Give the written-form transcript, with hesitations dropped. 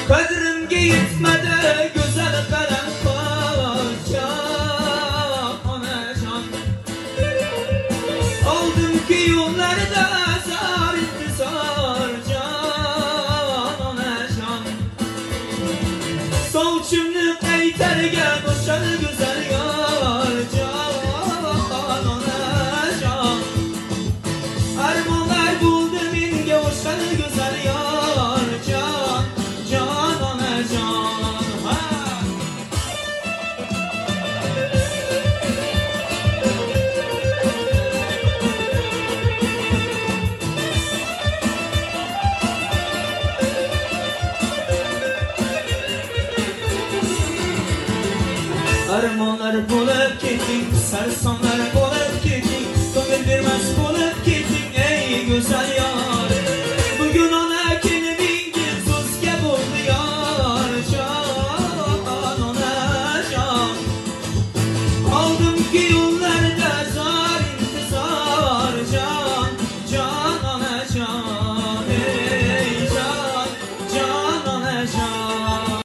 Qadrimga yetmadi go'zal qalam qo'sha onajon. Oldimki yo'llarda zor intizor jon onajon. Sovchimni qaytargan o'sha go'zal yor jon onajon. Armonlar bo'ldi menga o'sha go'zal yor jon onajon. Armonlar bo'lib ketding, sarsonlar bo'lib ketding, ko'ngil bermas bo'lib ketding ey go'zal yor.